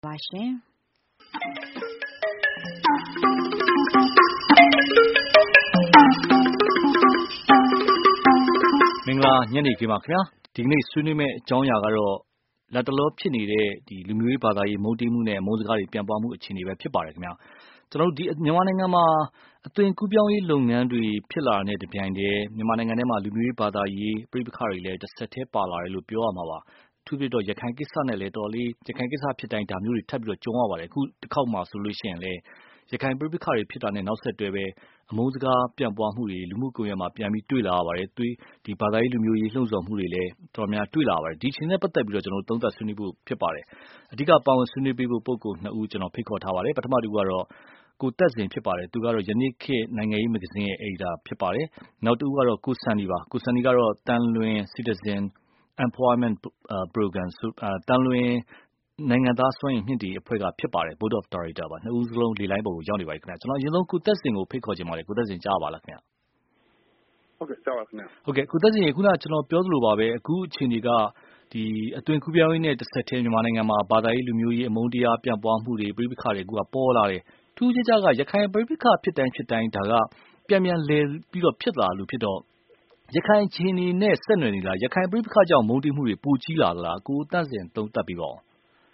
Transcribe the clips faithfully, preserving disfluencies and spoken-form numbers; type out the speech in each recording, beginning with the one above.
ပါရှင်။မင်္ဂလာညနေခင်းပါခင်ဗျာ။ဒီကနေ့ဆွေးနွေးမယ့်အကြောင်းအရာကတော့လတ်တလောဖြစ်နေတဲ့ဒီလူမျိုးရေးဘာသာရေးမုန်းတီးမှုနဲ့အမုန်းစကားတွေပြန့်ပွားမှုအခြေအနေပဲဖြစ်ပါတယ်ခင်ဗျာ။ကျွန်တော်တို့ဒီမြန်မာနိုင်ငံမှာအသွင်ကူးပြောင်းရေးလုပ်ငန်းတွေဖြစ်လာတဲ့တပြိုင်တည်းမြန်မာနိုင်ငံထဲမှာလူမျိုးရေးဘာသာရေးပြိပခါတွေလည်းတစ်ဆက်တည်းပါလာတယ်လို့ပြောရမှာပါ။အထူးသဖြင့်တော့ရခိုင်ကိစ္စနဲ့လည်းတော်လေးရခိုင်ကိစ္စဖြစ်တိုင်းဒါမျိုးတွေထပ်ပြီးတော့ကြုံရပါတယ်။အခုတစ်ခေါက်မှဆိုလို့ရှိရင်လည်းရခိုင်ပြိပခါတွေဖြစ်တာနဲ့နောက်ဆက်တွဲပဲအမုန်းစကားပြန့်ပွားမှုတွေလူမှုကွန်ရက်မှာပြန်ပြီးတွေ့လာရပါတယ်။တွေးဒီဘာသာရေးလူမျိုးရေးလှုံ့ဆော်မှုတွေလည်းတော်များတွေ့လာပါတယ်။ဒီအချိန်နဲ့ပတ်သက်ပြီးတော့ကျွန်တော်တို့သုံးသပ်ဆွေးနွေးဖို့ဖြစ်ပါတယ်။အဓိကပါဝင်ဆွေးနွေးပေးဖို့ပုဂ္ဂိုလ်နှစ်ဦးကျွန်တော်ဖိတ်ခေါ်ထားပါတယ်။ပထမတူကတော့ကိုသက်စင်ဖြစ်ပါတယ်။သူကတော့ယနေ့ခေတ်နိုင်ငံရေးမဂ္ဂဇင်းရဲ့အယ်ဒီတာဖြစ်ပါတယ်။နောက်တူကတော့ကိုစံဒီပါ။ကိုစံဒီကတော့တန်လွင် Citizen Employment Program တန်လွင်နိုင်ငံသားစွမ်းရည်မြှင့်တင်အဖွဲ့ကဖြစ်ပါတယ် Board of Director ပါနှစ်ဦးစလုံးလေလိုင်းပေါ်ကိုရောက်နေပါပြီခင်ဗျာကျွန်တော်အရင်ဆုံးကိုသက်စင်ကိုဖိတ်ခေါ်ချင်ပါတယ်ကိုသက်စင်ကြားပါလားခင်ဗျာဟုတ်ကဲ့ကြားပါခင်ဗျာဟုတ်ကဲ့ကိုသက်စင်ခုနကျွန်တော်ပြောသလိုပါပဲအခုအချိန်ကြီးကဒီအသွင်ကူးပြောင်းရေးနဲ့တစ်ဆက်တည်းမြန်မာနိုင်ငံမှာဘာသာရေးလူမျိုးရေးအမုန်းတရားပြန့်ပွားမှုတွေပြိပခါတွေအခုကပေါ်လာတယ်ထူးခြားခြားကရခိုင်ပြိပခါဖြစ်တိုင်းဖြစ်တိုင်းဒါကပြန်ပြန်လဲပြီးတော့ဖြစ်လာလို့ဖြစ်တော့ရခိုင်ချင်းနေနဲ့ဆက်နွယ်နေလားရခိုင်ပြိပခါကြောင့်မုန်းတီးမှုတွေပိုကြီးလာလားကိုသက်စင်သုံးသပ်ပြီးပါဦး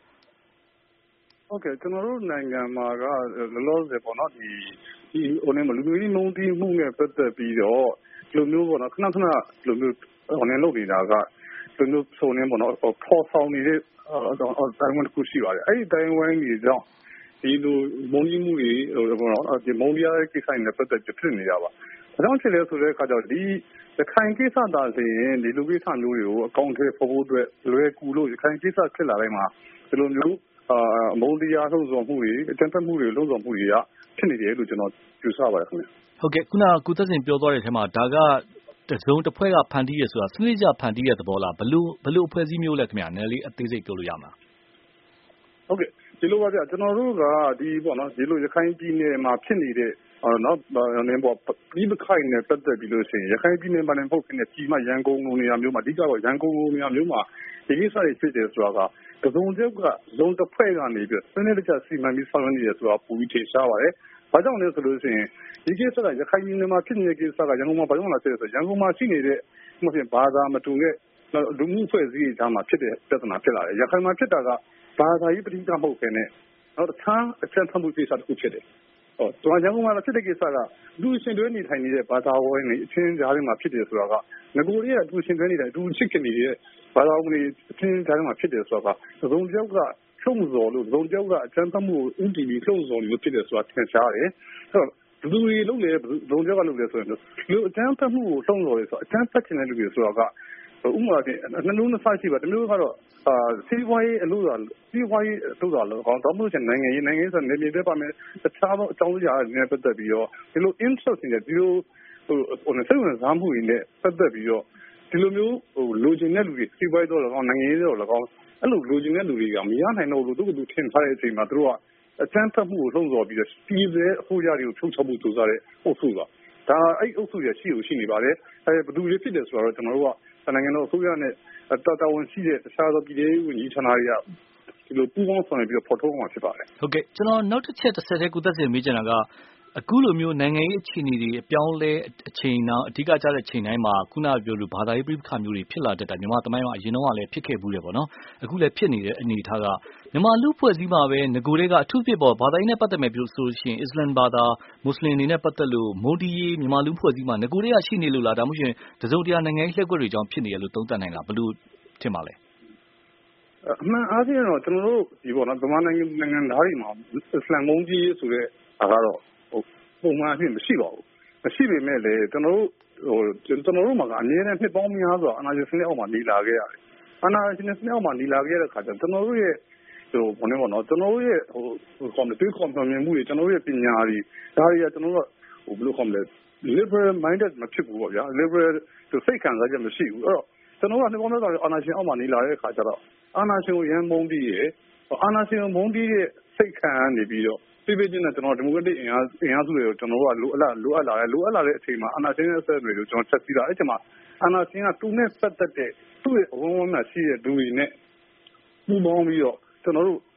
ဟုတ်ကဲ့ကျွန်တော်တို့နိုင်ငံမှာကလောလောဆယ်ပေါ့နော်ဒီဒီဟိုနေမလူမျိုးကြီးမုန်းတီးမှုနဲ့ပတ်သက်ပြီးတော့လူမျိုးပေါ့နော်ခဏခဏလူမျိုးဟိုနေလုပ်နေတာကလူမျိုးဆိုနေပေါ့နော်ပေါ်ဆောင်နေတဲ့တိုင်းဝန်တစ်ခုရှိပါတယ်အဲ့ဒီတိုင်းဝန်ကြီးကြောင့်ဒီလိုမုန်းတီးမှုတွေဟိုပေါ့နော်ဒီမုန်းတရားကိစ္စနဲ့ပတ်သက်ဖြစ်နေရပါဘာကြောင့်ဖြစ်လဲဆိုတဲ့အခါကျတော့ဒီရခိုင်ကိစ္စသာဆိုရင်ဒီလူကိစ္စမျိုးတွေကိုအကောင့်ထဲပေါ်ဖို့အတွက်လွယ်ကူလို့ရခိုင်ကိစ္စဖြစ်လာတိုင်းမှာဒီလိုမျိုးအာအမုန်းတရားလှုံ့ဆော်မှုတွေအကြမ်းဖက်မှုတွေလှုံ့ဆော်မှုတွေကဖြစ်နေတယ်လို့ကျွန်တော်ယူဆပါတယ်ခင်ဗျဟုတ်ကဲ့ခုနကကိုသက်စင်ပြောသွားတဲ့အထက်မှာဒါကတစုံတစ်ဖွဲ့ကဖန်တီးရဆိုတာစနစ်ကျဖန်တီးရတဲ့သဘောလားဘလို့ဘလို့အဖွဲ့အစည်းမျိုးလဲခင်ဗျာနည်းလေးအသေးစိတ်ပြောလို့ရမှာဟုတ်ကဲ့ဒီလိုပါဗျကျွန်တော်တို့ကဒီပေါ့နော်ဒီလိုရခိုင်ပြည်နယ်မှာဖြစ်နေတဲ့အော်နော်နင်းပေါ်ပြီးပခိုင်နဲ့ပတ်သက်ပြီးလို့ရှိရင်ရခိုင်ပြည်နယ်မှာလည်းပုတ်ခင်းနဲ့ပြည်မရန်ကုန်လိုနေရာမျိုးမှာအဓိကတော့ရန်ကုန်လိုနေရာမျိုးမှာဒီကိစ္စတွေဖြစ်တယ်ဆိုတာကကစုံကျောက်ကဇုံတစ်ဖွဲ့ကနေပြီးစနစ်တကျစီမံပြီးဆောင်ရွက်နေတယ်ဆိုတာပူပြီးထင်ရှားပါတယ်။ဘာကြောင့်လဲဆိုလို့ရှိရင်ဒီကိစ္စကရခိုင်ပြည်နယ်မှာဖြစ်နေတဲ့ကိစ္စကရန်ကုန်မှာဘာကြောင့်လာဖြစ်လဲဆိုရန်ကုန်မှာရှိနေတဲ့မှဖြစ်ဘာသာမတူတဲ့လူမှုဖွဲ့စည်းရေးမှာဖြစ်တဲ့ပြဿနာဖြစ်လာတယ်။ရခိုင်မှာဖြစ်တာကဘာသာရေးပဋိပက္ခမဟုတ်ဘဲနဲ့နောက်တစ်ခါအချက်ဖတ်မှုကိစ္စတစ်ခုဖြစ်တယ်။ဟောကျွန်တော်ရန်ကုန်မှာဖြစ်တဲ့ကိစ္စကလူရှင်တွဲနေထိုင်နေတဲ့ဘာသာဝင်တွေအချင်းကြားထဲမှာဖြစ်တယ်ဆိုတာကငကိုရီးကလူရှင်တွဲနေတယ်လူချစ်ခင်နေတဲ့ဘာသာဝင်တွေအချင်းကြားထဲမှာဖြစ်တယ်ဆိုတာကသုံးကြောက်ကဖြုံးစော်လို့သုံးကြောက်ကအချမ်းသမှုကိုဥတီပြီးဖြုံးစော်လို့ဖြစ်တယ်ဆိုတာထင်ရှားတယ်။အဲ့တော့လူတွေလုံးလေသုံးကြောက်ကလုပ်လေဆိုရင်လူအချမ်းသမှုကိုဖြုံးစော်တယ်ဆိုအချမ်းသက်ချင်တဲ့လူတွေဆိုတာကဥပမာဖြင့်နှလုံးနှစ်ဖက်ရှိပါတမျိုးကတော့အာစီးပွားရေးအလို့သာစီးပွားရေးအလို့သာလို့ကောင်းတော့လို့ချင်နိုင်ငံရေးနိုင်ငံရေးဆိုနေပြည်တော်ပါမယ်တခြားသောအကြောင်းအရာတွေနဲ့ပတ်သက်ပြီးတော့ဒီလို interest တွေဒီလိုဟိုဟိုစိတ်ဝင်စားမှုတွေနဲ့ပတ်သက်ပြီးတော့ဒီလိုမျိုးဟိုလိုချင်တဲ့လူတွေစီးပွားရေးတော့လည်းကောင်းနိုင်ငံရေးတော့လည်းကောင်းအဲ့လိုလိုချင်တဲ့လူတွေကမရနိုင်တော့လို့သူကသူထင်ထားတဲ့အချိန်မှာသူတို့ကအချမ်းဖတ်မှုကိုလှုံ့ဆော်ပြီးတော့ပြည်သေးအဖို့ရတွေကိုချုပ်ချမှုစူးစမ်းတဲ့အုပ်စုကဒါအဲ့အုပ်စုရရှိကိုရှိနေပါတယ်အဲဘယ်သူတွေဖြစ်တယ်ဆိုတော့ကျွန်တော်တို့ကနိုင်ငံတော်အစိုးရနဲ့တော်တော်ဝန်ရှိတဲ့တခြားသောပြည်ထောင်စုဝန်ကြီးဌာနတွေကဒီလိုပူးပေါင်းဆောင်ရွက်ပြီးတော့ဖော်ထုတ်အောင်ဖြစ်ပါတယ်ဟုတ်ကဲ့ကျွန်တော်နောက်တစ်ချက်တစ်ဆက်တည်းကိုသက်စင်မေးချင်တာကအခုလိုမျိုးနိုင်ငံရေးအခြေအနေတွေအပြောင်းလဲအချိန်နောက်အဓိကကျတဲ့အချိန်တိုင်းမှာခုနပြောလို့ဘာသာရေးပြိပခါမျိုးတွေဖြစ်လာတတ်တာမြန်မာသမိုင်းမှာအရင်တော့လည်းဖြစ်ခဲ့ဘူးတယ်ပေါ့နော်အခုလည်းဖြစ်နေတဲ့အနေအထားကမြန်မာလူဖွဲ့စည်းမှာပဲငကိုတွေကအထူးဖြစ်ပေါ်ဘာသာရေးနဲ့ပတ်သက်မယ်ပြောဆိုရှင်အစ္စလမ်ဘာသာမွတ်စလင်တွေနဲ့ပတ်သက်လို့မုန်းတီးရေးမြန်မာလူဖွဲ့စည်းမှာငကိုတွေကရှိနေလို့လားဒါမှမဟုတ်ရင်တစုံတရာနိုင်ငံရေးလှည့်ကွက်တွေကြောင့်ဖြစ်နေရလို့သုံးသပ်နိုင်လားဘယ်လိုထင်ပါလဲအမှန်အားဖြင့်တော့ကျွန်တော်တို့ဒီပေါ့နော်ဗမာနိုင်ငံနိုင်ငံသားတွေမှာအစ္စလမ်မုန်းတီးရေးဆိုတဲ့အားကတော့ပုံမှန်အဖြစ်မရှိပါဘူးမရှိပေမဲ့လည်းကျွန်တော်တို့ဟိုကျွန်တော်တို့မှာကအမြဲတမ်းနှစ်ပေါင်းများစွာအာဏာရှင်စနစ်အောက်မှာနေလာခဲ့ရတယ်အာဏာရှင်စနစ်အောက်မှာနေလာခဲ့တဲ့အခါကျကျွန်တော်တို့ရဲ့ဟိုဘယ်လိုပေါ့နော်ကျွန်တော်တို့ရဲ့ဟိုဟို comment တွေး comment မြင်မှုတွေကျွန်တော်တို့ရဲ့ပညာတွေဒါတွေကကျွန်တော်တို့ဟိုဘယ်လို comment liberal minded မဖြစ်ဘူးပေါ့ဗျာ liberal သူစိတ်ခံစားချက်မရှိဘူးအဲ့တော့ကျွန်တော်တို့ကနှစ်ပေါင်းများစွာအာဏာရှင်အောက်မှာနေလာတဲ့အခါကျတော့အာဏာရှင်ကိုရန်မုန်းတီးရအာဏာရှင်ကိုမုန်းတီးတဲ့စိတ်ခံနေပြီးတော့ပြည့်ပြည့်ချင်းနဲ့ကျွန်တော်ဒီမိုကရက်တစ်အင်အားအင်အားစုတွေကိုကျွန်တော်တို့ကလိုအပ်လိုအပ်လာတယ်လိုအပ်လာတဲ့အချိန်မှာအာဏာရှင်ရဲ့အဆက်အသွယ်တွေကိုကျွန်တော်ချက်စီးတာအဲ့ချိန်မှာအာဏာရှင်ကသူနဲ့ပတ်သက်တဲ့သူ့ရဲ့အဝန်းအဝန်းမှာရှိတဲ့လူတွေနဲ့ပူးပေါင်းပြီးတော့ကျွန်တော်တို့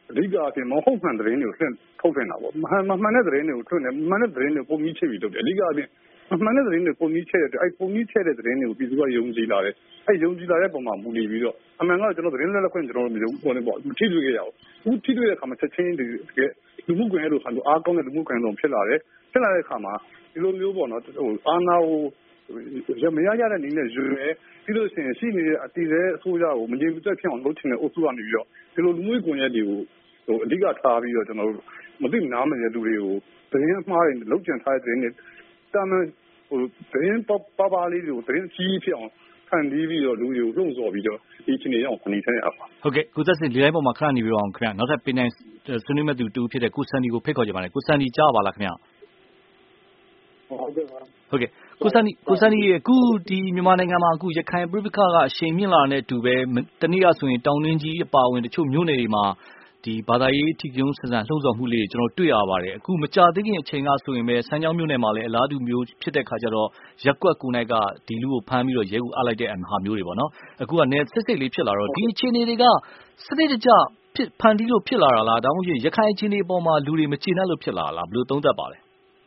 အဓိကအပြင်မဟုတ်မှန်သတင်းတွေကိုထုတ်ထုတ်နေတာပေါ့မမှန်တဲ့သတင်းတွေကိုထုတ်နေမှန်တဲ့သတင်းတွေကိုပုံကြီးချက်ပြီးလုပ်တယ်အဓိကအပြင်မှန်တဲ့သတင်းတွေပုံကြီးချက်တဲ့အဲ့ပုံကြီးချက်တဲ့သတင်းတွေကိုပြည်သူကယုံကြည်လာတယ်အဲ့ယုံကြည်လာတဲ့ပုံမှာမူတည်ပြီးတော့အမှန်ကတော့ကျွန်တော်သတင်းလက်လက်ခွင့်ကျွန်တော်တို့မယုံဘူးပေါ့မထိတွေ့ကြရအောင်ဘူးထိတွေ့တဲ့အခါမှာချက်ချင်းဒီလူမှုကွန်ရက်တို့ဟာလို့အားကောင်းတဲ့လူမှုကွန်ရက်တို့ဖြစ်လာတယ်ဖြစ်လာတဲ့အခါမှာဒီလိုမျိုးပေါ့နော်ဟိုအာနာကိုရမရရတဲ့နည်းနဲ့ရွေးပြီးလို့ရှိရင်ရှိနေတဲ့အတီးတဲ့အစိုးရကိုမငြိမ်မသက်ဖြစ်အောင်လုပ်ချင်တဲ့အုပ်စုကနေပြီးတော့ဒီလိုလူမှုကွန်ရက်တွေကိုဟိုအဓိကထားပြီးတော့ကျွန်တော်တို့မသိနားမရတဲ့လူတွေကိုသတင်းအမှားတွေလောက်ကျန်ထားတဲ့သတင်းတွေတာမန်ဟိုသတင်းပပလေးတွေကိုသတင်းကြီးဖြစ်အောင်ဖန်တီးပြီးတော့လူတွေကိုလှုံ့ဆော်ပြီးတော့ဒီချင်းတွေအောင်ခဏနေတဲ့အပါဟုတ်ကဲ့ကိုသက်စင်ဒီတိုင်းပေါ်မှာခဏနေပြအောင်ခင်ဗျနောက်ထပ်ပင်နိုင်ဆွေးနွေးမဲ့သူတူဖြစ်တဲ့ကိုစန်ဒီကိုဖိတ်ခေါ်ကြပါမယ်ကိုစန်ဒီကြားပါလားခင်ဗျဟုတ်ကဲ့ပါဟုတ်ကဲ့ကိုစန်ဒီကိုစန်ဒီအခုဒီမြန်မာနိုင်ငံမှာအခုရခိုင်ပြည်ပခါကအရှိန်မြင့်လာတဲ့အတူပဲတနည်းအားဆိုရင်တောင်တွင်းကြီးအပါအဝင်တချို့မြို့နယ်တွေမှာဒီဘာသာရေးထီကျုံဆန်ဆန်လှုံ့ဆော်မှုလေးကျွန်တော်တွေ့ရပါတယ်အခုမကြသေးခင်အချိန်ကဆိုရင်ပဲစမ်းချောင်းမြို့နယ်မှာလည်းအလားတူမျိုးဖြစ်တဲ့ခါကျတော့ရက်ကွက်ကူနိုင်ကဒီလူကိုဖမ်းပြီးတော့ရဲကူအားလိုက်တဲ့ဟာမျိုးတွေပေါ့နော်အခုကနယ်စစ်စစ်လေးဖြစ်လာတော့ဒီအခြေအနေတွေကစနစ်တကျဖြစ်ဖန်တီးလို့ဖြစ်လာတာလားဒါမှမဟုတ်ရခိုင်အခြေအနေပေါ်မှာလူတွေမကျေနပ်လို့ဖြစ်လာတာလားဘယ်လိုသုံးသပ်ပါလဲ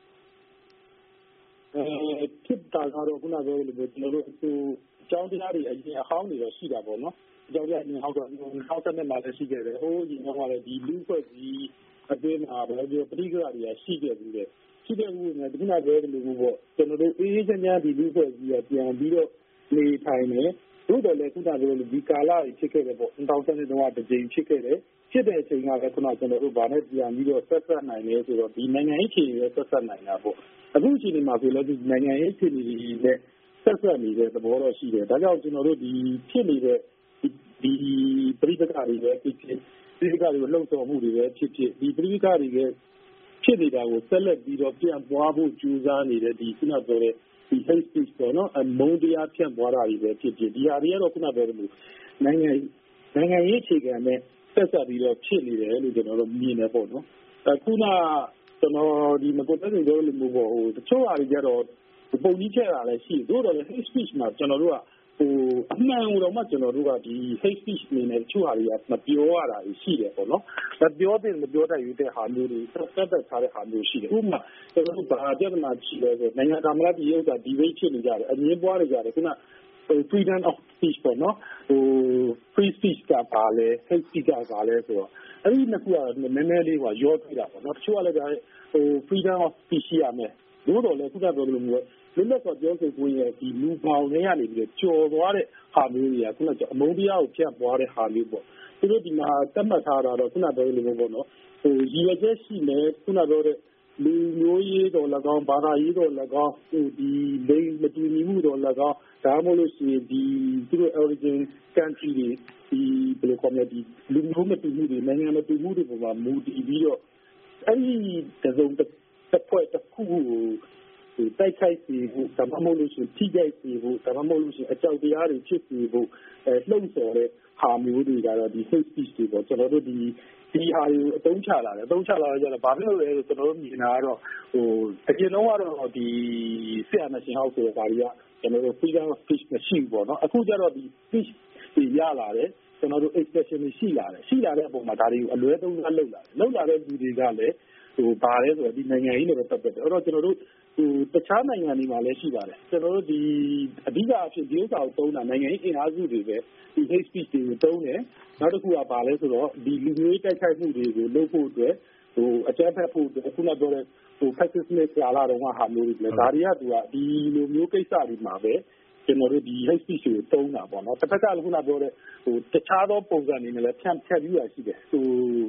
အဲဖြစ်တာကတော့ခုနပြောလို့ကျွန်တော်တို့အခုအကြောင်းတရားတွေအရင်အဟောင်းတွေတော့ရှိတာပေါ့နော်အကြောင်းတရားအရင်ဟောင်းတော့ဟောင်းတဲ့မှာလည်းရှိခဲ့တယ်ဟိုးရင်တော့လည်းဒီလူ့ဖွဲ့စည်းအတွင်းမှာဘယ်လိုပြောပဋိက္ခတွေကရှိခဲ့ဘူးလေရှိတဲ့ဘူးနဲ့ခုနပြောလို့ပေါ့ကျွန်တော်တို့အေးအေးချမ်းချမ်းဒီလူ့ဖွဲ့စည်းရပြန်ပြီးတော့နေထိုင်နေတို့တယ်လည်းခုနပြောလို့ဒီကာလကြီးဖြစ်ခဲ့တယ်ပေါ့၂၀၁၂တုန်းကတစ်ကြိမ်ဖြစ်ခဲ့တယ်ဖြစ်တဲ့အချိန်ကလည်းခုနကျွန်တော်တို့ဗာနဲ့ပြန်ပြီးတော့ဆက်ဆက်နိုင်တယ်ဆိုတော့ဒီနိုင်ငံရေးအခြေအနေနဲ့ဆက်ဆက်နိုင်တာပေါ့အခုအချိန်မှာဆိုလည်းဒီနိုင်ငံရေးအခြေအနေတွေနဲ့ဆက်ဆက်နေတဲ့သဘောတော့ရှိတယ်ဒါကြောင့်ကျွန်တော်တို့ဒီဖြစ်နေတဲ့ဒီပရိသတ်တွေပဲဖြစ်ဖြစ်ပရိသတ်တွေကိုလှုပ်ဆောင်မှုတွေပဲဖြစ်ဖြစ်ဒီပရိသတ်တွေဖြစ်နေတာကိုဆက်လက်ပြီးတော့ပြန်ပွားဖို့ကြိုးစားနေတဲ့ဒီခုနပြောတဲ့ဒီ hate speech ပေါ့နော်အမုန်းတရားဖြန့်ပွားတာတွေပဲဖြစ်ဖြစ်ဒီဟာတွေကတော့ခုနပြောတဲ့လိုနိုင်ငံနိုင်ငံရေးအခြေခံနဲ့ဆက်ဆက်ပြီးတော့ဖြစ်နေတယ်လို့ကျွန်တော်တို့မြင်နေပေါ့နော်အခုနကျွန်တော်ဒီမကိုတက်နေကြလို့မျိုးပေါ့ဟိုတချို့ဟာတွေကြတော့ပုံကြီးချဲ့တာလည်းရှိသို့တော်လည်း hate speech မှာကျွန်တော်တို့ကဟိုအမှန်တော့မှကျွန်တော်တို့ကဒီ hate speech နေနဲ့တချို့ဟာတွေကမပြောရတာရှိတယ်ပေါ့နော်မပြောတဲ့မပြောတတ်ရတဲ့ဟာမျိုးတွေဆက်သက်ထားတဲ့ဟာမျိုးရှိတယ်ဥပမာကျွန်တော်တို့ဘာပြဿနာရှိလဲဆိုနိုင်ငံသားမလားဒီဥစ္စာ debate ဖြစ်နေကြတယ်အငင်းပွားနေကြတယ်ခုနfreedom of speech ပေါ့နော်ဟို free speech ကပါလဲ hate speech ကပါလဲဆိုတော့အဲ့ဒီနှစ်ခုကနည်းနည်းလေးကရောထွေးတာပေါ့နော်တချို့ကလည်းဟို freedom of speech ရမယ်လို့တော့လည်းခုနပြောလို့မျိုးလွတ်လပ်စွာပြောဆိုခွင့်ရဲ့ဒီလူပေါင်းတွေကနေပြီးကြော်သွားတဲ့ဟာမျိုးတွေကခုနကအမုန်းတရားကိုဖြန့်ပွားတဲ့ဟာမျိုးပေါ့သူတို့ဒီမှာသတ်မှတ်ထားတာတော့ခုနပြောလို့ပေါ့နော်ဟိုရည်ရွယ်ချက်ရှိမယ်ခုနပြောတဲ့လူမျိုးရေးတော်၎င်းဘာသာရေးတော်၎င်းဟိုဒီလိင်မတူညီမှုတော်၎င်းဒါမှမဟုတ်လို့ရှိရင်ဒီသူတို့ origin country တွေဒီဘယ်လိုခေါ်မလဲဒီလူမျိုးမတူမှုတွေနိုင်ငံမတူမှုတွေပေါ်မှာမူတည်ပြီးတော့အဲ့ဒီတစုံတစ်ဖွဲ့တစ်ခုကိုတိုက်ခိုက်စီဖို့ဒါမှမဟုတ်လို့ရှိရင်ထိခိုက်စီဖို့ဒါမှမဟုတ်လို့ရှိရင်အကြောက်တရားတွေဖြစ်စီဖို့အဲလှုံ့ဆော်တဲ့ဟာမျိုးတွေကတော့ဒီ hate speech တွေပေါ့ကျွန်တော်တို့ဒီဒီဟာတွေကိုအသုံးချလာတယ်အသုံးချလာကြတော့ဘာဖြစ်လို့လဲဆိုကျွန်တော်တို့မြင်တာကတော့ဟိုအရင်တော့ကတော့ဒီစစ်အာဏာရှင်ဟောက်ဆိုတဲ့ဓာရီကကျွန်တော်တို့ freedom of speech မရှိဘူးပေါ့နော်အခုကျတော့ဒီ speech တွေရလာတယ်ကျွန်တော်တို့ expression တွေရှိလာတယ်ရှိလာတဲ့အပေါ်မှာဒါတွေကိုအလွဲသုံးစားလုပ်လာတယ်လုပ်လာတဲ့လူတွေကလည်းဟိုဘာလဲဆိုတော့ဒီနိုင်ငံရေးနဲ့ပတ်သက်တယ်အဲ့တော့ကျွန်တော်တို့ဟိုတခြားနိုင်ငံတွေမှာလည်းရှိပါတယ်ကျွန်တော်တို့ဒီအဓိကအဖြစ်ဒီဥစ္စာကိုသုံးတာနိုင်ငံရေးအင်အားစုတွေပဲဒီ hate speech တွေကိုသုံးတယ်နောက်တစ်ခုကဘာလဲဆိုတော့ဒီလူမျိုးတိုက်ခိုက်မှုတွေကိုလုပ်ဖို့အတွက်ဟိုအကြမ်းဖက်ဖို့အခုနပြောတဲ့ဟို fascist နဲ့ကြာလာတော့ဟာမျိုးတွေလည်းဒါတွေကသူကဒီလိုမျိုးကိစ္စတွေမှာပဲကျွန်တော်တို့ဒီ hate speech ကိုသုံးတာပေါ့နော်တစ်ဖက်ကလည်းခုနပြောတဲ့ဟိုတခြားသောပုံစံတွေနဲ့လည်းဖြန့်ဖြတ်ပြီးရရှိတယ်ဟို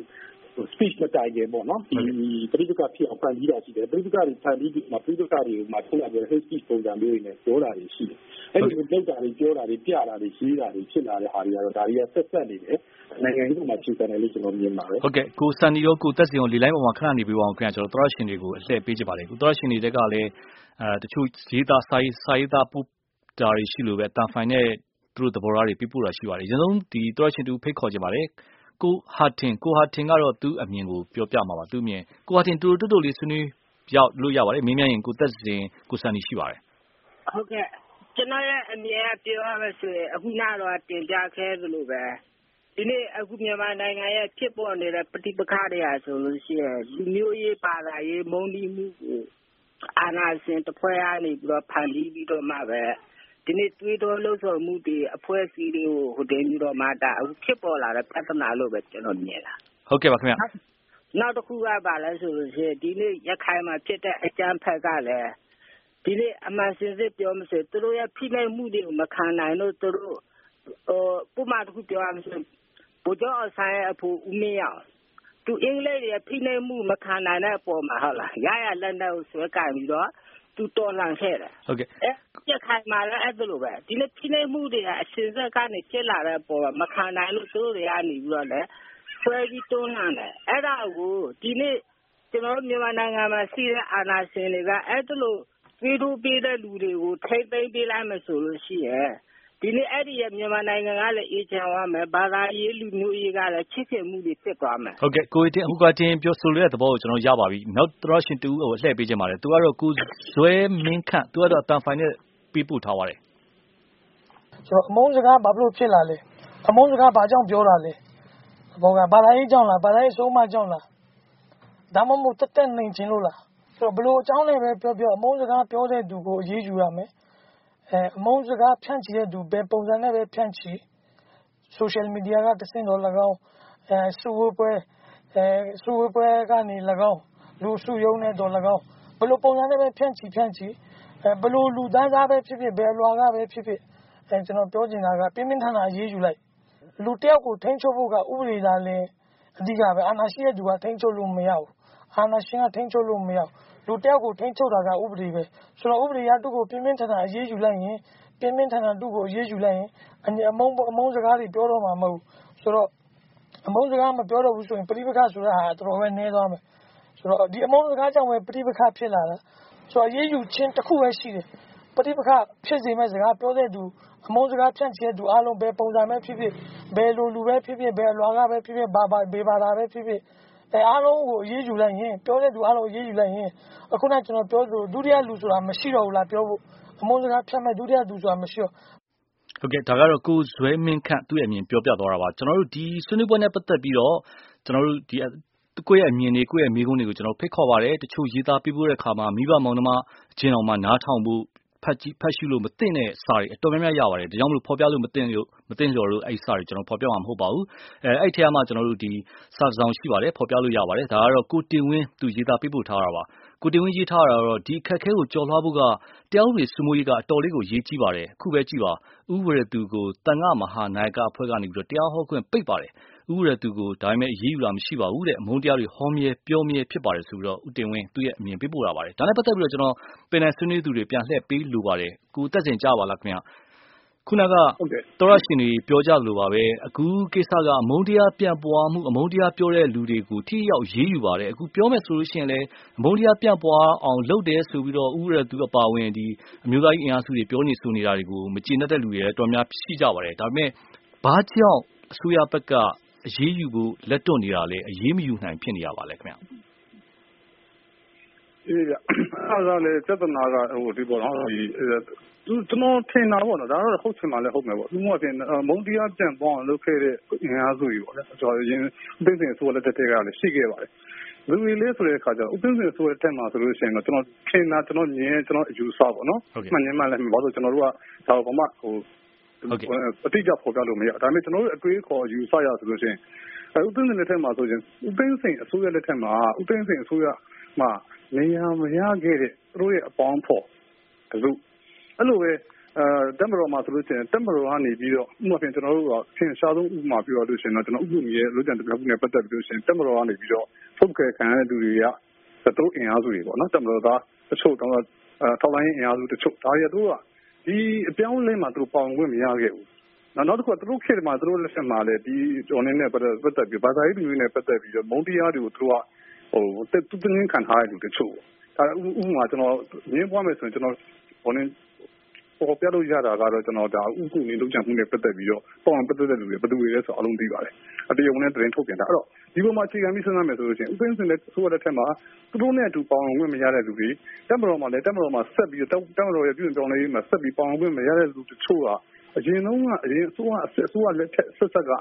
speech မတိုင်ခင်ပေါ့နော်ဒီပရိသတ်ဖြစ်အောင်ဖန်တီးတာရှိတယ်ပရိသတ်တွေဖန်တီးပြီးမှပရိသတ်တွေမှာခုနကပြော hate speech ပုံစံမျိုးတွေနဲ့ပြောတာတွေရှိတယ်အဲ့ဒီလောက်တာတွေပြောတာတွေပြတာတွေရေးတာတွေဖြစ်လာတဲ့ဟာတွေကတော့ဒါတွေကဆက်ဆက်နေတယ်နိုင်ငံရေးမှာဖြစ်တယ်လို့ကျွန်တော်မြင်ပါတယ်ဟုတ်ကဲ့ကိုစန်ဒီရောကိုသက်စီရောလေလိုင်းပေါ်မှာခဏနေပြီးအောင်ခင်ဗျာကျွန်တော်သောရရှင်တွေကိုအလှည့်ပေးချင်ပါတယ်ကိုသောရရှင်တွေတက်ကလည်းအဲတချို့ရေးသားစာရေးစာရေးသားပို့တာတွေရှိလို့ပဲတာဖိုင်နဲ့သူတို့သဘောထားတွေပြပို့တာရှိပါတယ်အရင်ဆုံးဒီသောရရှင်တူဖိတ်ခေါ်ချင်ပါတယ်ကိုဟာတင်ကိုဟာတင်ကတော့သူ့အမြင်ကိုပြောပြမှာပါသူ့အမြင်ကိုဟာတင်တူတူတူလေးဆွေးနွေးရောက်လို့ရပါတယ်မင်းများရင်ကိုသက်စင်ကိုစန်ဒီရှိပါတယ်ဟုတ်ကဲ့ကျွန်တော်ရဲ့အမြင်ကပြောရမယ်ဆိုရင်အခုနကတော့တင်ပြခဲ့သလိုပဲဟဒီနေ့အခုမြန်မာနိုင်ငံရဲ့ဖြစ်ပေါ်နေတဲ့ပဋိပက္ခတွေအားဆိုလို့ရှိရင်လူမျိုးရေးဘာသာရေးမုန်းတီးမှုကိုအာဏာရှင်တစ်ဖွဲ့ကနေပြီးတော့ဖန်တီးပြီးတော့မှပဲဒီနေ့တွေးတောလှုပ်ဆောင်မှုတွေအဖွဲ့အစည်းတွေကိုဟိုတင်ပြီးတော့မှဒါအခုဖြစ်ပေါ်လာတဲ့ပြဿနာလို့ပဲကျွန်တော်မြင်လာဟုတ်ကဲ့ပါခင်ဗျနောက်တစ်ခုကပါလဲဆိုလို့ရှိရင်ဒီနေ့ရခိုင်မှာဖြစ်တဲ့အကြမ်းဖက်ကလည်းဒီနေ့အမှန်စင်စစ်ပြောမစဲသူတို့ရဲ့ဖိနှိပ်မှုတွေကိုမခံနိုင်လို့သူတို့ဟိုပုံမှန်တစ်ခုပြောရမယ်ဆိုဘုရားအဆိုင်အဖို့ဦးမင်းအောင်သူအင်္ဂလိပ်ရဲ့ဖိနှိပ်မှုမခံနိုင်တဲ့အပေါ်မှာဟုတ်လားရရလက်နဲ့ဆွဲကင်ပြီးတော့သူတော်လှန်ခဲ့တယ်ဟုတ်ကဲ့အဲရခိုင်မှာလည်းအဲ့လိုပဲဒီနေ့ဖိနှိပ်မှုတွေကအစင်ဆက်ကနေဖြစ်လာတဲ့အပေါ်မှာမခံနိုင်လို့သူတို့တွေကနေပြီးတော့လည်းဆွဲပြီးတွန်းလှန်တယ်အဲ့ဒါကိုဒီနေ့ကျွန်တော်မြန်မာနိုင်ငံမှာရှိတဲ့အာဏာရှင်တွေကအဲ့လိုပြည်သူပြည်တဲ့လူတွေကိုထိမ့်သိမ်းပေးလိုက်မှဆိုလို့ရှိရဲ့ဒီနေ့အဲ့ဒီမြန်မာနိုင်ငံကလည်းအေဂျင့်ဝါမယ်ဘာသာရေးလူမျိုးရေးကလည်းချစ်ခင်မှုတွေဖြစ်သွားမယ်ဟုတ်ကဲ့ကိုတင်အခုကတင်ပြောဆိုတဲ့သဘောကိုကျွန်တော်ရပါပြီနောက်တော့ရှင်တူဟိုလှည့်ပေးခြင်းပါတယ်သူကတော့ကိုဇွဲမင်းခန့်သူကတော့အတန်ဖိုင်နဲ့ပြီးပို့ထားပါတယ်ဆိုတော့အမုန်းစကားဘာလို့ဖြစ်လာလဲအမုန်းစကားဘာကြောင့်ပြောတာလဲဘောကဘာသာရေးကြောင့်လားဘာသာရေးဆုံးမကြောင့်လားဒါမှမဟုတ်တက်တက်နေခြင်းလို့လားဆိုတော့ဘလို့အကြောင်းလည်းပဲပြောပြောအမုန်းစကားပြောတဲ့သူကိုအေးအေးယူရမယ်အဲအမုန်းစကားဖြန့်ချီတဲ့သူပဲပုံစံနဲ့ပဲဖြန့်ချီ social media ကတဆင့်တော့၎င်းအဲစုဝေးပွဲအဲစုဝေးပွဲကနေ၎င်းလူစုယုံနဲ့တော့၎င်းဘလို့ပုံစံနဲ့ပဲဖြန့်ချီဖြန့်ချီအဲဘလို့လူသားသားပဲဖြစ်ဖြစ်ဘယ်လွာကပဲဖြစ်ဖြစ်အဲကျွန်တော်ပြောချင်တာကပြင်းပြင်းထန်ထန်အေးအေးယူလိုက်လူတယောက်ကိုထိန်းချုပ်ဖို့ကဥပဒေသားလည်းအဓိကပဲအာဏာရှိတဲ့သူကထိန်းချုပ်လို့မရဘူးအာဏာရှင်ကထိန်းချုပ်လို့မရဘူးလူတယောက်ကိုထိန်းချုပ်တာကဥပဒေပဲဆိုတော့ဥပဒေကသူ့ကိုပြင်းပြင်းထန်ထန်အေးအေးယူလိုက်ရင်ပြင်းပြင်းထန်ထန်သူ့ကိုအေးအေးယူလိုက်ရင်အမုန်းအမုန်းစကားတွေပြောတော့မှာမဟုတ်ဆိုတော့အမုန်းစကားမပြောတော့ဘူးဆိုရင်ပဋိပက္ခဆိုတာဟာတော်တော်ပဲနည်းသွားမယ်ဆိုတော့ဒီအမုန်းစကားကြောင့်ပဲပဋိပက္ခဖြစ်လာတာဆိုတော့အေးအေးယူခြင်းတစ်ခုပဲရှိတယ်ပဋိပက္ခဖြစ်စေမဲ့စကားပြောတဲ့သူအမုန်းစကားဖြန့်ချီတဲ့သူအလုံးပဲပုံစံပဲဖြစ်ဖြစ်ဘယ်လိုလူပဲဖြစ်ဖြစ်ဘယ်လွာကပဲဖြစ်ဖြစ်ဘာဘာဘေးဘာသာပဲဖြစ်ဖြစ်အဲအားလုံးကိုအေးအေးယူလိုက်ရင်ပြောတဲ့သူအားလုံးအေးအေးယူလိုက်ရင်အခုနကကျွန်တော်ပြောသလိုဒုတိယလူဆိုတာမရှိတော့ဘူးလားပြောဖို့အမုန်းစကားဖြန့်မဲ့ဒုတိယလူဆိုတာမရှိတော့ဟုတ်ကဲ့ဒါကတော့ကိုဇွဲမင်းခန့်သူ့ရဲ့အမြင်ပြောပြသွားတာပါကျွန်တော်တို့ဒီဆွေးနွေးပွဲနဲ့ပတ်သက်ပြီးတော့ကျွန်တော်တို့ဒီကိုယ့်ရဲ့အမြင်တွေကိုယ့်ရဲ့မိကုန်းတွေကိုကျွန်တော်ဖိတ်ခေါ်ပါတယ်တချို့ရေးသားပြပို့တဲ့အခါမှာမိဘမောင်နှမအချင်းအောင်မှနားထောင်ဖို့ဖတ်ကြည့်ဖတ်ရှုလို့မသိတဲ့စာတွေအတော်များများရပါတယ်ဒါကြောင့်မလို့ဖော်ပြလို့မသိလို့မသိလို့လို့အဲ့စာတွေကျွန်တော်ဖော်ပြမှာမဟုတ်ပါဘူးအဲအဲ့ထဲမှာကျွန်တော်တို့ဒီစာဆောင်ရှိပါတယ်ဖော်ပြလို့ရပါတယ်ဒါကတော့ကိုတင်ဝင်းသူရေးသားပြပို့ထားတာပါကိုတင်ဝင်းရေးထားတာတော့ဒီအခက်အခဲကိုကြော်လွှားဖို့ကတရားဥပဒေစိုးမိုးရေးကအတော်လေးကိုရေးကြည့်ပါတယ်အခုပဲကြည့်ပါဥပဒေသူကိုတန်ခါမဟာနာယကအဖွဲ့ကနေပြီးတော့တရားဟောခွင့်ပိတ်ပါတယ်ဥပဒေသူကိုဒါပေမဲ့အရေးယူတာမရှိပါဘူးတဲ့အမုန်းတရားတွေဟောမြဲပြောမြဲဖြစ်ပါတယ်ဆိုပြီးတော့ဦးတင်ဝင်းသူ့ရဲ့အမြင်ပေးပို့လာပါတယ်ဒါနဲ့ပတ်သက်ပြီးတော့ကျွန်တော်ပင်နယ်ဆွေးနွေးသူတွေပြန်လှည့်ပေးလိုပါတယ်ကိုတက်စင်ကြပါလားခင်ဗျခုနကတော်ရရှင်တွေပြောကြလို့ပါပဲအခုကိစ္စကအမုန်းတရားပြန့်ပွားမှုအမုန်းတရားပြောတဲ့လူတွေကိုထိရောက်ရေးယူပါတယ်အခုပြောမယ်ဆိုလို့ရှိရင်လည်းအမုန်းတရားပြန့်ပွားအောင်လုပ်တယ်ဆိုပြီးတော့ဥပဒေသူအပါဝင်ဒီအမျိုးသားရေးအင်အားစုတွေပြောနေဆိုနေတာတွေကိုမကျေနပ်တဲ့လူတွေလည်းတော်များရှိကြပါတယ်ဒါပေမဲ့ဘာကြောင့်အစိုးရဘက်ကအရေးယူဖို့လက်တွန့်နေတာလဲအရေးမယူနိုင်ဖြစ်နေရပါလဲခင်ဗျအေးအဲ့ဒါလည်းပြဿနာကဟိုဒီပေါ်တော့ဒီသူကျွန်တော်ထင်တာပေါ့နော်ဒါတော့ဟုတ်ချင်မှလည်းဟုတ်မယ်ပေါ့သူကပြင်မုံတရားပြန်ပေါင်းလုပ်ခဲ့တဲ့အင်အားစုကြီးပေါ့လေကျွန်တော်ရင်ဥပဒေဆိုလက်တက်တွေကလည်းရှိခဲ့ပါတယ်လူတွေလေးဆိုတဲ့အခါကျတော့ဥပဒေဆိုတဲ့တက်မှာဆိုလို့ရှိရင်တော့ကျွန်တော်ထင်တာကျွန်တော်မြင်ကျွန်တော်အယူဆပေါ့နော်မှန်ရင်မှလည်းမဟုတ်ဆိုကျွန်တော်တို့ကဒါကမှဟိုအတိအကျဖော်ပြလို့မရဒါပေမဲ့ကျွန်တော်တို့အတွေးခေါ်ယူဆရဆိုလို့ရှိရင်ဥပဒေလက်ထက်မှာဆိုရင်ဥပဒေဆိုင်အစိုးရလက်ထက်မှာဥပဒေဆိုင်အစိုးရမှာနေရာမရခဲ့တဲ့သူတို့ရဲ့အပေါင်းဖော်အလို့အဲ့လိုပဲအဲတက်မတော်မှာဆိုလို့ရှိရင်တက်မတော်ကနေပြီးတော့ဥပမာဖြင့်ကျွန်တော်တို့ကသင်ရှားဆုံးဥပမာပြောလို့ရှိရင်တော့ကျွန်တော်ဥပဒေရဲ့လူကြံတပြားခုနဲ့ပတ်သက်ပြီးလို့ရှိရင်တက်မတော်ကနေပြီးတော့ဖုတ်ကဲခံရတဲ့လူတွေကသတို့အင်အားစုတွေပေါ့နော်တက်မတော်သားတချို့တော့အဲထောက်လိုင်းအင်အားစုတချို့ဒါရီတို့ကဒီအပြောင်းလဲမှာသူတို့ပေါင်ခွင့်မရခဲ့ဘူးနောက်နောက်တစ်ခုကသူတို့ခေတ်မှာသူတို့လက်ဆက်မှာလည်းဒီဂျော်နင်းနဲ့ပတ်သက်ပြီးဘာသာရေးလူမျိုးနဲ့ပတ်သက်ပြီးတော့မုံတရားတွေကိုသူတို့ကဟိုတူတူငင်းခံထားတဲ့လူတချို့ဒါဥပမာကျွန်တော်ရင်းပွားမယ်ဆိုရင်ကျွန်တော်ဟိုနေပေါ်ပြလို့ရတာကတော့ကျွန်တော်ဒါဥက္ကုနေလုံးချမှုနဲ့ပတ်သက်ပြီးတော့ပေါင်ပတ်သက်တဲ့လူတွေဘယ်သူတွေလဲဆိုအလုံးသိပါတယ်အတရားဝင်တဲ့သတင်းထုတ်ပြန်တာအဲ့တော့ဒီပေါ်မှာအခြေခံပြီးစဉ်းစားမယ်ဆိုလို့ရှိရင်ဥပဒေစင်တဲ့ဆိုရတဲ့ထက်မှာသူတို့နဲ့အတူပေါင်ဝင်မရတဲ့လူတွေတက်မတော်မှာလည်းတက်မတော်မှာဆက်ပြီးတော့တက်မတော်ရဲ့ပြည်ပြောင်းလဲရေးမှာဆက်ပြီးပေါင်ဝင်မရတဲ့လူတချို့ကအရင်တုန်းကအရင်အစိုးရအစိုးရလက်ထက်ဆက်ဆက်က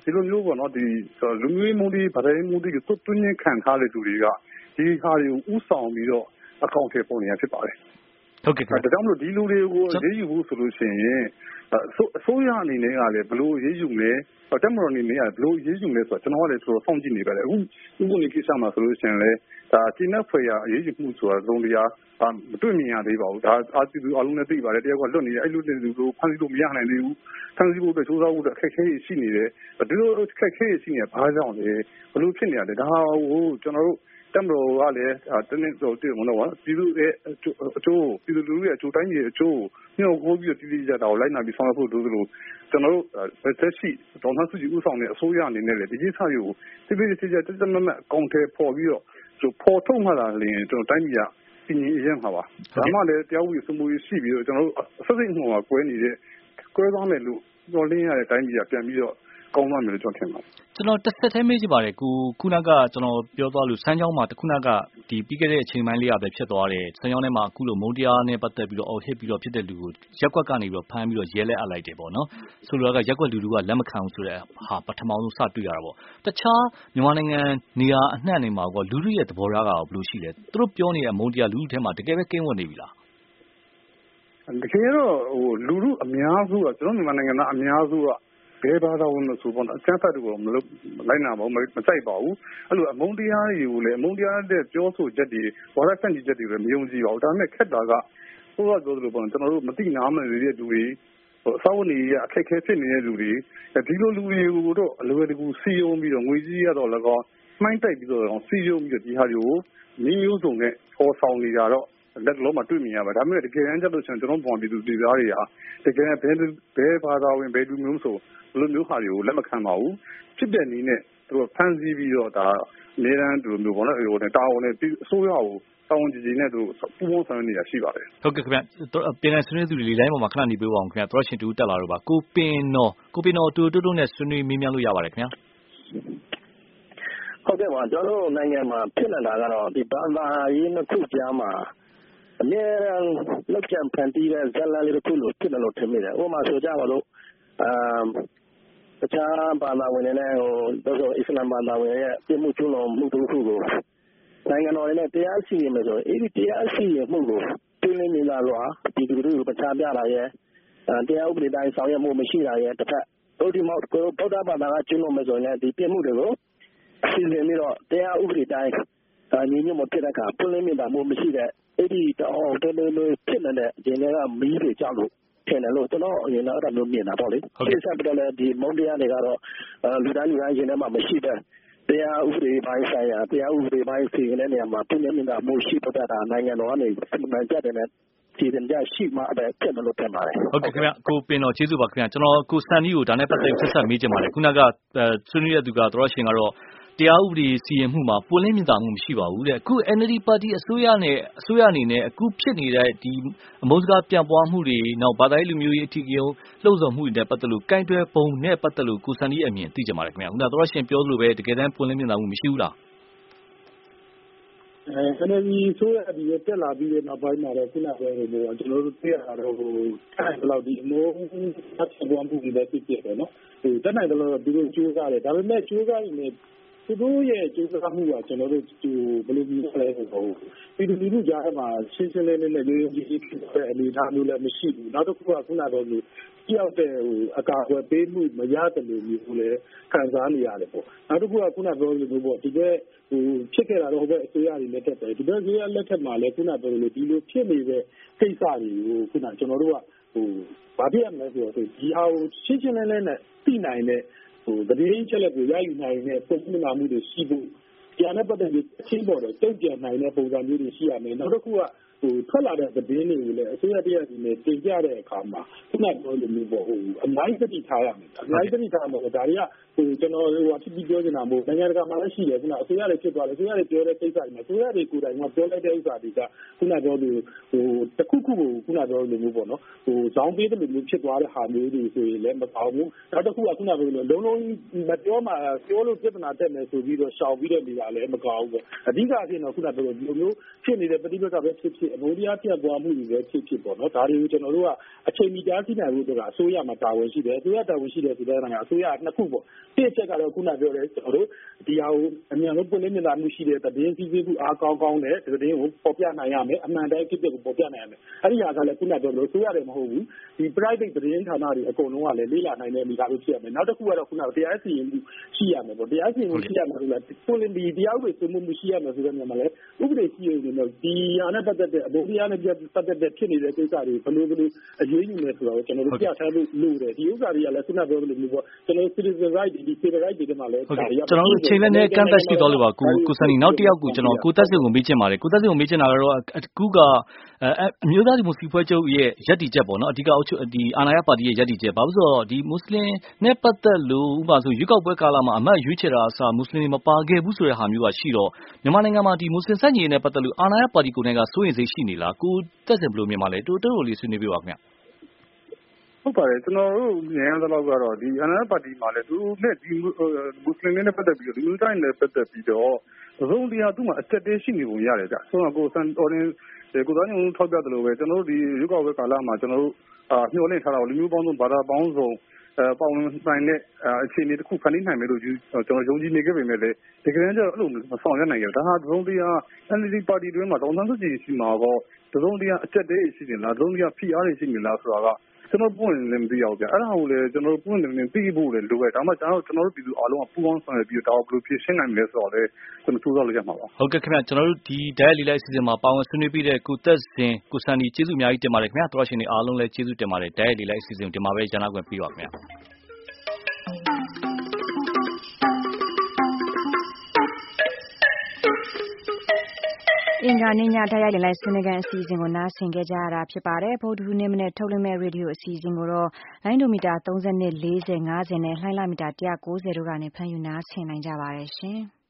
ဒီလိုမျိုးပေါ့နော်ဒီလူမျိုးရေးမုန်းတီးဗတိုင်းမုန်းတီးကိုတွင်းချင်းခံထားတဲ့သူတွေကဒီဟာတွေကိုဥဆောင်ပြီးတော့အကောင့်ထဲပုံနေရဖြစ်ပါတယ်ဟုတ်ကဲ့ဒါကြောင့်မလို့ဒီလူတွေကိုရေးယူဖို့ဆိုလို့ရှိရင်အစိုးရအနေနဲ့ကလည်းဘလို့ရေးယူလဲတက်မတော်အနေနဲ့ကဘလို့ရေးယူလဲဆိုတော့ကျွန်တော်ကလည်းဆိုတော့စောင့်ကြည့်နေပါလေအခုဥပဒေကိစ္စမှာဆိုလို့ရှိရင်လည်းဒါကျင်းတဲ့ဖွယ်ရရေးယူမှုဆိုတာသုံးတရားမတွေ့မြင်ရသေးပါဘူးဒါအာတီသူအလုံးနဲ့သိပါတယ်တယောက်ကလွတ်နေတယ်အဲ့လွတ်တဲ့လူကိုဖမ်းဆီးလို့မရနိုင်သေးဘူးဖမ်းဆီးဖို့အတွက်စူးစမ်းဖို့အတွက်အခက်အခဲရှိနေတယ်ဒီလိုအခက်အခဲရှိနေဘာကြောင့်လဲဘလို့ဖြစ်နေရလဲဒါကိုကျွန်တော်တို့တက်မတော်ကလည်းတနည်းဆိုတည်မလို့ပါပြည်သူရဲ့အကျိုးပြည်သူလူထုရဲ့အကျိုးတိုင်းရဲ့အကျိုးညှို့ကိုပြီးတည်တည်ကြတာကိုလိုက်နာပြီးဆောင်ရွက်ဖို့တို့လိုကျွန်တော်တို့သက်ရှိဒေါ်ဆန်းစုကြည်ဦးဆောင်တဲ့အစိုးရအနေနဲ့လည်းဒီကိစ္စတွေကိုတိတိကျကျတက်တက်မတ်မတ်အကောင့်ထဲပေါ်ပြီးတော့ပေါ်ထုတ်မှလာရင်ကျွန်တော်တိုင်းပြည်ကပြည်ငြိမ်အေးချမ်းမှာပါဒါမှလည်းတရားဥပဒေစိုးမိုးရေးရှိပြီးတော့ကျွန်တော်တို့အစစ်အမှုမှာကွဲနေတဲ့ကွဲသွားမယ်လို့ပြောလင်းရတဲ့တိုင်းပြည်ကပြန်ပြီးတော့ကောင်းသွားမယ်လို့ကျွန်တော်ထင်ပါတယ်ကျွန်တော်တစ်ဆက်တည်းမေးကြည့်ပါတယ်ကိုခုနကကျွန်တော်ပြောသွားလို့စမ်းချောင်းမှာခုနကဒီပြီးခဲ့တဲ့အချိန်ပိုင်းလေးကပဲဖြစ်သွားတယ်စမ်းချောင်းထဲမှာအခုလိုမုံတရားနဲ့ပတ်သက်ပြီးတော့အော်ဟစ်ပြီးတော့ဖြစ်တဲ့လူကိုရက်ကွက်ကနေပြီးတော့ဖမ်းပြီးတော့ရဲလက်အပ်လိုက်တယ်ပေါ့နော်ဆိုလိုတာကရက်ကွက်လူလူကလက်မခံဘူးဆိုတဲ့ဟာပထမဆုံးစတွေ့ရတာပေါ့တခြားမြန်မာနိုင်ငံနေရာအနှံ့နေမှာကလူလူရဲ့သဘောထားကဘယ်လိုရှိလဲသူတို့ပြောနေတဲ့မုံတရားလူလူထဲမှာတကယ်ပဲကင်းဝင်နေပြီလားတကယ်တော့ဟိုလူလူအများစုကကျွန်တော်မြန်မာနိုင်ငံသားအများစုကဘယ်ဘာသာဝင်လို့ဆိုပေါ့အကျန်းဖတ်တွေကိုမလုပ်လိုက်နာပါဘူးမစိုက်ပါဘူးအဲ့လိုအမုန်းတရားတွေကိုလည်းအမုန်းတရားတဲ့ပြောဆိုချက်တွေဝါဒဆန့်ကျင်ချက်တွေလည်းမယုံကြည်ပါဘူးဒါပေမဲ့ခက်တာကဟိုကပြောသလိုပေါ့ကျွန်တော်တို့မသိနားမလည်တဲ့လူတွေဟိုအစောနေရအခက်ခဲဖြစ်နေတဲ့လူတွေဒီလိုလူတွေကိုတော့အလွယ်တကူစီယုံပြီးတော့ငွေကြီးရတော့လည်းကောင်းမှိုင်းတိုက်ပြီးတော့စီယုံပြီးတော့ဒီဟာတွေကိုမျိုးမျိုးစုံနဲ့ပေါ်ဆောင်နေတာတော့လက်လုံးမှာတွေ့မြင်ရပါဒါပေမဲ့တကယ်တမ်းကျတော့ကျွန်တော်တို့ပေါ်ပြည်သူပြည်သားတွေဟာတကယ်ဘယ်ဘယ်ဘာသာဝင်ဘယ်လူမျိုးဆိုဘလိုမျိုးဟာတွေကိုလက်မခံပါဘူးဖြစ်တဲ့နည်းနဲ့သူတို့ဖန်ဆီးပြီးတော့ဒါနေရန်သူမျိုးပေါ့နော်ဟိုတာဝန်နဲ့အစိုးရကိုတာဝန်ကြီးကြီးနဲ့သူပူးပေါင်းဆောင်ရွက်နေတာရှိပါတယ်ဟုတ်ကဲ့ခင်ဗျပြင်နယ်ဆွေးနွေးသူတွေလေးတိုင်းပေါ်မှာခဏနေပေးပါအောင်ခင်ဗျတော်ရှင်တူတက်လာတော့ပါကိုပင်နော်ကိုပင်နော်တူတူတူနဲ့ဆွေးနွေးမေးမြန်းလို့ရပါတယ်ခင်ဗျဟုတ်ကဲ့ပါကျွန်တော်တို့နိုင်ငံမှာဖြစ်နေတာကတော့ဒီဘာသာရေးနှစ်ခုကြားမှာအများအားလောက်ကျန်ဖန်တီးတဲ့ဇလန်လေးတစ်ခုလို့ဖြစ်တယ်လို့ထင်မိတယ်ဥပမာဆိုကြပါလို့အမ်တခြားဘာသာဝင်တွေနဲ့ဟိုတို့ဆိုအစ္စလာမ်ဘာသာဝင်ရဲ့ပြမှုကျူးလွန်မှုတို့ခုကိုနိုင်ငံတော်နဲ့တရားစီရင်မယ်ဆိုရင်အဲ့ဒီတရားစီရင်မှုကိုပြင်းလင်းနေတာလို့ဒီလူတွေကိုပချာပြတာရဲ့တရားဥပဒေတိုင်းဆောင်ရွက်မှုမရှိတာရဲ့တစ်ဖက်တို့ဒီမောက်ကိုဗုဒ္ဓဘာသာကကျူးလွန်မယ်ဆိုရင်ဒီပြမှုတွေကိုစီရင်ပြီးတော့တရားဥပဒေတိုင်းညီညွတ်မှုဖြစ်တဲ့အခါပြင်းလင်းနေတာမျိုးမရှိတဲ့အဲ့ဒီတော့တော်တော်လေးဖြစ်နေတဲ့ဒီနေ့ကမီးတွေကြောက်လို့ထင်တယ်လို့ကျွန်တော်အရင်ကအဲ့ဒါမျိုးမြင်တာပေါ့လေဒီဆက်ပြီးတော့လည်းဒီမုံတရားတွေကတော့လူတိုင်းလူတိုင်းရင်ထဲမှာမရှိတဲ့တရားဥပဒေပိုင်းဆိုင်ရာတရားဥပဒေပိုင်းစီရင်တဲ့နေရာမှာပြည်နယ်မှာမို့ရှိပတ်တာနိုင်ငံတော်ကနေစီမံချက်တွေနဲ့စီရင်ကြရှိမှအဲ့ဖြစ်တယ်လို့ထင်ပါတယ်ဟုတ်ကဲ့ခင်ဗျကိုပင်တော်ကျေးဇူးပါခင်ဗျကျွန်တော်ကိုစန်နီကိုဒါနဲ့ပတ်သက်ဆက်ဆက်မေးချင်ပါတယ်ခုနကဆွေးနွေးတဲ့သူကတော့ရှင်ကတော့တရားဥပဒေစီရင်မှုမှာပွင့်လင်းမြင်သာမှုမရှိပါဘူးတဲ့အခု N L D ပါတီအစိုးရနဲ့အစိုးရအနေနဲ့အခုဖြစ်နေတဲ့ဒီအမုန်းစကားပြန့်ပွားမှုတွေနောက်ဘာသာရေးလူမျိုးရေးအထီးကျုံလှုံ့ဆော်မှုတွေနဲ့ပတ်သက်လို့ကင်တွယ်ပုံနဲ့ပတ်သက်လို့ကိုစံကြီးအမြင်သိကြပါတယ်ခင်ဗျာခုနကတော့ရှင်ပြောလို့ပဲတကယ်တမ်းပွင့်လင်းမြင်သာမှုမရှိဘူးလားအဲ N L D ဆိုရဒီတက်လာပြီးတဲ့နောက်ပိုင်းမှာတော့ခုနကပြောလို့ကျွန်တော်တို့သိရတာတော့ဟိုအဲ့ဘယ်လောက်ဒီအမိုးဆက်ပွားမှုတွေပဲဖြစ်ဖြစ်ပဲเนาะဟိုတက်နိုင်တယ်လို့သူတို့ကြိုးစားတယ်ဒါပေမဲ့ကြိုးစားရင်လည်းသူတို့ရဲ့ကြိုးစားမှုကကျွန်တော်တို့ဒီဘယ်လိုမျိုးလဲဆိုတော့ပြည်သူလူထုကြားမှာရှင်းရှင်းလင်းလင်းနဲ့ရိုးရိုးကြီးဖြစ်တဲ့အနေအထားမျိုးလည်းမရှိဘူးနောက်တစ်ခုကခုနကတော့ကြောက်တဲ့ဟိုအကာအကွယ်ပေးမှုမရတယ်လို့မျိုးလည်းခံစားနေရတယ်ပေါ့နောက်တစ်ခုကခုနပြောလို့မျိုးပေါ့ဒီကဟိုဖြစ်ခဲ့တာတော့ဟိုဘက်အစိုးရတွေလက်ထက်ပဲဒီဘက်အစိုးရလက်ထက်မှာလည်းခုနပြောလို့ဒီလိုဖြစ်နေတဲ့ကိစ္စတွေကိုခုနကျွန်တော်တို့ကဟိုဘာဖြစ်ရမလဲဆိုတော့ဒီဟာကိုရှင်းရှင်းလင်းလင်းနဲ့သိနိုင်တဲ့ဟိုတတိယချက်လက်ကိုရယူနိုင်တဲ့ပုံမှန်မှုတွေရှိဖို့ကြားနဲ့ပတ်သက်ပြီးအချင်းပေါ်တော့တုံ့ပြန်နိုင်တဲ့ပုံစံမျိုးတွေရှိရမယ်နောက်တစ်ခုကဟိုထွက်လာတဲ့သတင်းတွေကိုလည်းအစိုးရတရားစီနဲ့တင်ပြတဲ့အခါမှာခုနပြောလိုမျိုးပေါ့ဟိုအများကြီးသတိထားရမယ်အများကြီးသတိထားမှာဒါတွေကဟိုကျွန်တော်ဟိုအဖြစ်ပြောနေတာမဟုတ်နိုင်ငံတကာမှာလည်းရှိတယ်ခုနအစိုးရတွေဖြစ်သွားတယ်အစိုးရတွေပြောတဲ့ကိစ္စတွေမှာအစိုးရတွေကိုယ်တိုင်ကပြောလိုက်တဲ့ဥစ္စာတွေကခုနပြောလို့ဟိုတစ်ခုခုကိုခုနပြောလိုမျိုးပေါ့နော်ဟိုဇောင်းပေးတဲ့လိုမျိုးဖြစ်သွားတဲ့ဟာမျိုးတွေဆိုရင်လည်းမကောင်းဘူးနောက်တစ်ခုကခုနပြောလို့လုံးလုံးမပြောမှပြောလို့ပြဿနာတက်မယ်ဆိုပြီးတော့ရှောင်ပြီးတော့နေတာလည်းမကောင်းဘူးပေါ့အဓိကအဖြစ်တော့ခုနပြောလို့ဒီလိုမျိုးဖြစ်နေတဲ့ပဋိပက္ခပဲဖြစ်ဖြစ်အမုန်းတရားပြတ်သွားမှုတွေပဲဖြစ်ဖြစ်ပေါ့နော်ဒါတွေကိုကျွန်တော်တို့ကအချိန်မီကြားသိနိုင်ဖို့အတွက်ကအစိုးရမှာတာဝန်ရှိတယ်အစိုးရတာဝန်ရှိတယ်ဆိုတဲ့နေရာအစိုးရနှစ်ခုပေါ့တစ်ချက်ကတော့ခုနပြောတဲ့ကျွန်တော်တို့ဒီဟာကိုအမြန်ဆုံးပွင့်လင်းမြင်သာမှုရှိတဲ့သတင်းစီးပြီးမှုအားကောင်းကောင်းနဲ့သတင်းကိုပေါ်ပြနိုင်ရမယ်အမှန်တိုင်းဖြစ်ဖြစ်ကိုပေါ်ပြနိုင်ရမယ်အဲ့ဒီဟာကလည်းခုနပြောလို့ဆိုရတယ်မဟုတ်ဘူးဒီ private သတင်းဌာနတွေအကုန်လုံးကလည်းလေ့လာနိုင်တဲ့မိသားစုဖြစ်ရမယ်နောက်တစ်ခုကတော့ခုနတရားစီရင်မှုရှိရမယ်ပေါ့တရားစီရင်မှုရှိရမယ်ဆိုတော့ကိုလင်ဒီတရားဥပဒေစိုးမိုးမှုရှိရမယ်ဆိုတဲ့နေရာမှာလည်းဥပဒေရှိရုံနဲ့ဒီဟာနဲ့ပတ်သက်တဲ့အဘိုးတရားနဲ့ပတ်သက်တဲ့ဖြစ်နေတဲ့ကိစ္စတွေဘယ်လိုဘယ်လိုအရေးယူနေဆိုတော့ကျွန်တော်တို့ပြထားလို့လို့တယ်ဒီဥစ္စာတွေကလည်းခုနပြောလို့မျိုးပေါ့ကျွန်တော် citizen right ဒီ civil right တွေမှာလည်းဒါတွေကျွန်တော်တို့ချိန်နဲ့ကန့်သက်ရှိတော့လို့ပါကိုကိုစနီနောက်တစ်ယောက်ကိုကျွန်တော်ကိုသက်စင်ကိုမေးချင်ပါတယ်ကိုသက်စင်ကိုမေးချင်တာကတော့အခုကအမျိုးသားဒီမိုကရေစီဖွဲ့ချုပ်ရဲ့ယက်တီချက်ပေါ့နော်အဓိကအုပ်ချုပ်ဒီအာဏာရပါတီရဲ့ယက်တီချက်ဘာလို့ဆိုတော့ဒီမွတ်စလင်နဲ့ပတ်သက်လို့ဥပမာဆိုရွေးကောက်ပွဲကာလမှာအမတ်ရွေးချယ်တာအစားမွတ်စလင်တွေမပါခဲ့ဘူးဆိုတဲ့ဟာမျိုးကရှိတော့မြန်မာနိုင်ငံမှာဒီမွတ်စလင်စန့်ကျင်ရေးနဲ့ပတ်သက်လို့အာဏာရပါတီကိုယ်တိုင်ကစိုးရိမ်စိတ်ရှိနေလားကိုသက်စင်ဘယ်လိုမြင်ပါလဲတိုးတိုးလေးဆွေးနွေးပြပါခင်ဗျဟုတ်ပါတယ်ကျွန်တော်တို့ဉာဏ်သလောက်ကတော့ဒီအာဏာရပါတီမှာလည်းသူနဲ့ဒီမွတ်စလင်တွေနဲ့ပတ်သက်ပြီးတော့ဒီလူတိုင်းနဲ့ပတ်သက်ပြီးတော့သုံးတရားသူ့မှာအတက်တေးရှိနေပုံရတယ်ဗျဆိုတော့ကိုစံတော်ရင်ကိုသားညုံထောက်ပြတယ်လို့ပဲကျွန်တော်တို့ဒီရွေးကောက်ပွဲကာလမှာကျွန်တော်တို့အာမျှော်လင့်ထားတာလူမျိုးပေါင်းစုံဘာသာပေါင်းစုံအဲပေါင်းဆိုင်တဲ့အခြေအနေတစ်ခုဖန်တီးနိုင်မယ်လို့ကျွန်တော်ယုံကြည်နေခဲ့ပေမဲ့လည်းဒီကနေ့ကျတော့အဲ့လိုမဆောင်ရွက်နိုင်ကြဘူးဒါဟာသုံးတရား N L D ပါတီတွင်းမှာတောင်တန်းစုကြည်ရှိမှာတော့သုံးတရားအတက်တေးရှိနေလားသုံးတရားဖိအားတွေရှိနေလားဆိုတာကကျွန်တော်ပွင့်လည်းမသိရဘူးဗျအဲ့ဒါကိုလည်းကျွန်တော်ပွင့်လည်းသိဖို့လည်းလိုပဲဒါမှကျွန်တော်ကျွန်တော်တို့ပြည်သူအားလုံးကပူးပေါင်းဆောင်ရွက်ပြီးတော့ဘယ်လိုဖြစ်ရှင်းနိုင်မလဲဆိုတော့လည်းကျွန်တော်စူးစမ်းလို့ရမှာပါဟုတ်ကဲ့ခင်ဗျကျွန်တော်တို့ဒီ diet လေးလိုက်အစီအစဉ်မှာပါဝင်ဆွေးနွေးပြီးတဲ့ကိုသက်စင်ကိုစံဒီကျေးဇူးအများကြီးတင်ပါတယ်ခင်ဗျတော်ရှင်တွေအားလုံးလည်းကျေးဇူးတင်ပါတယ် diet လေးလိုက်အစီအစဉ်တင်ပါပဲကျန်လာခွင့်ပြီးပါခင်ဗျအင်္ဂါနေ့ညဓာတ်ရိုက်လိုက်ဆွေးနွေးခန်းအစီအစဉ်ကိုနားဆင်ကြကြရတာဖြစ်ပါတယ်ဗုဒ္ဓဟူးနေ့မနေ့ထုတ်လွှင့်မဲ့ရေဒီယိုအစီအစဉ်ကိုတော့လိုင်းဒိုမီတာ သုံး၂ ၄၀ ၅၀နဲ့လှိုင်းလမီတာ ၁၉၀တို့ကနေဖမ်းယူနားဆင်နိုင်ကြပါတယ်ရှင်